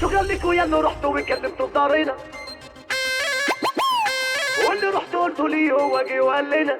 شو خليكوا يلا رحتوا وكذبتوا بضارنا، واللي رحتوا قلتوا لي هو جي وقال لنا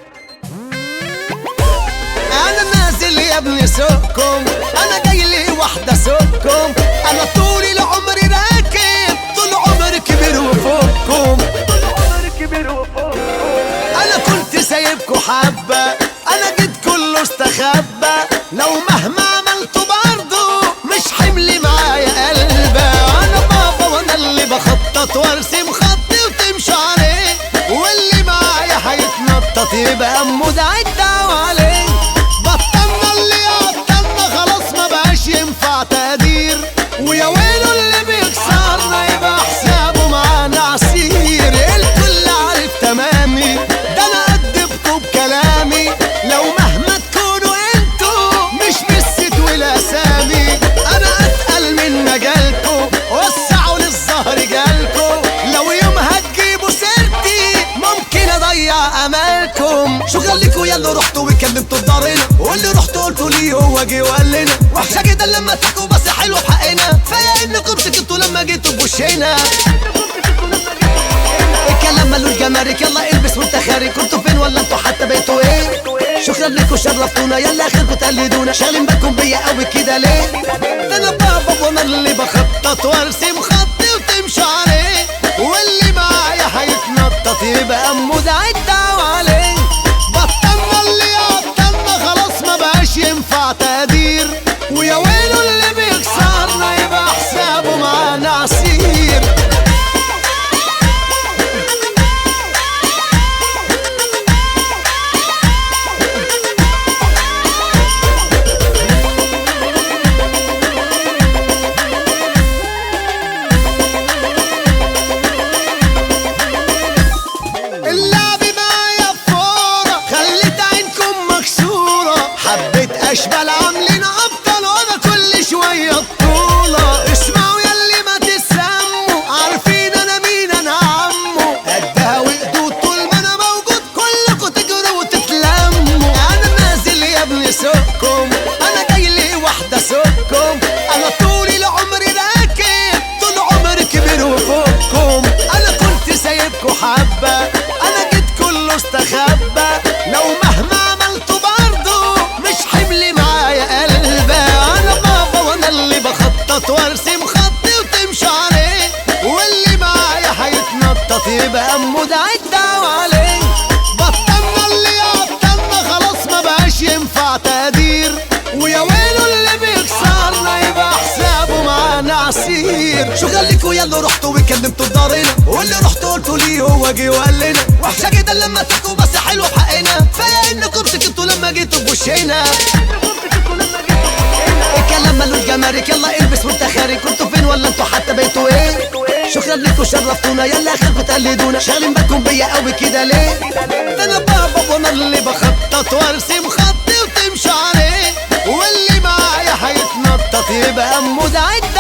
انا نازل يا ابني سوقكم، انا جاي لي واحده سوقكم، انا طول العمر راكب، طول عمري كبير وفوقكم، طول عمري كبير وفوقكم. انا كنت سايبكوا حبه، انا جيت كله استخبى، لو مهما عملتوا برضه مش حملي معايا قلبه، انا بابا وانا اللي بخطط وارسم خطي وتمشي عليه، واللي معايا هيتنطط يبقى امه ده الدعوه عليه. بطلنا اللي عطلنا خلاص ما بقاش ينفع تقدير، ويا ويله اللي بيكسرنا يبقى حسابه معانا عسير. الكل عارف تمامي ده انا قدبكوا بكلامي، لو مهما تكونوا انتوا مش بالست والاسامي، انا اتقل من مجالكوا وسعوا للظهر جالكوا، لو يوم هتجيبوا سيرتي ممكن اضيع امالكم. شو خليكوا يلا رحتوا وكلمتوا بضارنا، واللي رحتوا قلتوا لي هو جه وقال لنا، وحشه جدا لما تحكوا بس حلو بحقنا، فيا انكم سكتوا لما جيتوا بوشنا. الكلام مالوش جمارك، يلا البس وانت خارج، كنتوا فين ولا انتوا حتى بقيتوا ايه؟ شو خليكوا شرفتونا يلا اخركوا تقلدونا، شاغلين بالكم بيا قوي كده ليه؟ ده انا بابا وانا اللي بخطط وارسم خطي وتمشي عليه، واللي معايا هيتنطط يبقى امه ده الدعوه عليه. بطلنا اللي عطلنا خلاص ما بقاش ينفع تقدير، ويا ويله اللي بيكسرنا يبقى حسابه معانا عسير. اللعب معايا بفورة خليت عينكم مكسورة، حبيت اشبال عاملين ابطال وانا كل شوية بطولة. اسمعوا ياللي ما تسموا عارفين انا مين، انا عمو قدها وقدود طول ما انا موجود كلكوا تجروا وتتلموا. انا نازل يا ابني سوقكم، انا جاي لي واحدة سوقكم، انا طول العمر راكب، طول عمري كبير وفوقكم، انا كنت سايبكوا حبة، انا جيت كله استخبى، لو مهما عملتوا برضه مش حملي معايا قلبه، انا بابا وانا اللي بخطط وارسم خطي وتمشي عليه، واللي معايا هيتنطط يبقى امه ده الدعوه عليه. بطلنا اللي عطلنا خلاص ما بقاش ينفع تقدير، ويا ويله اللي بيكسرنا يبقى حسابه معانا عسير. شو خليكوا يلا رحتوا وكلمتوا بضارنا، واللي رحتوا قلتوا لي هو جه وقال لنا، وحشه جدا لما تحكوا بس حلو بحقنا، فيا انكم سكتوا لما جيتوا بوشنا. الكلام مالوش جمارك، يلا البس وانت خارج، كنتوا فين ولا انتوا حتى بقيتوا ايه؟ شو خليكوا شرفتونا يلا اخركوا تقلدونا، شاغلين بالكم بيا قوي كده ليه؟ ده انا بابا وانا اللي بخطط وارسم خطي وتمشي عليه، واللي معايا هيتنطط يبقى امه ده